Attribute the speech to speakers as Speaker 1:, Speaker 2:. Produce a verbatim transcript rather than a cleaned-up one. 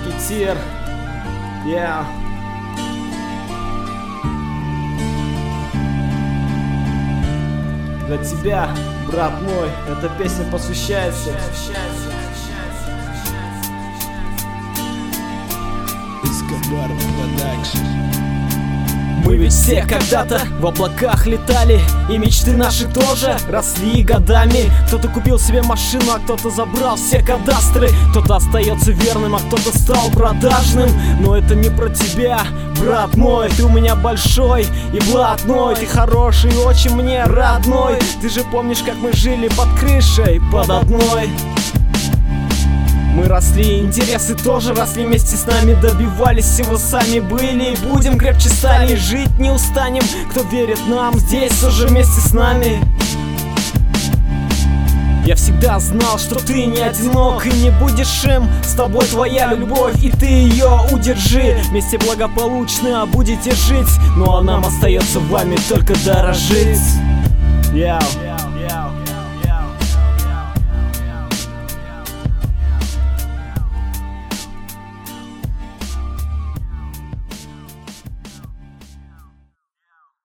Speaker 1: Мушкетер. Yeah. Для тебя, брат мой, эта песня посвящается.
Speaker 2: Эскобар Продакшн.
Speaker 1: Мы ведь все когда-то в облаках летали, и мечты наши тоже росли годами. Кто-то купил себе машину, а кто-то забрал все кадастры. Кто-то остается верным, а кто-то стал продажным. Но это не про тебя, брат мой. Ты у меня большой и блатной. Ты хороший, очень мне родной. Ты же помнишь, как мы жили под крышей, под одной. Мы росли, интересы тоже росли вместе с нами. Добивались всего, сами были и будем. Крепче стали, жить не устанем. Кто верит нам, здесь уже вместе с нами. Я всегда знал, что ты не одинок и не будешь им. С тобой твоя любовь, и ты ее удержи. Вместе благополучно будете жить, ну а нам остается вами только дорожить. Yeah.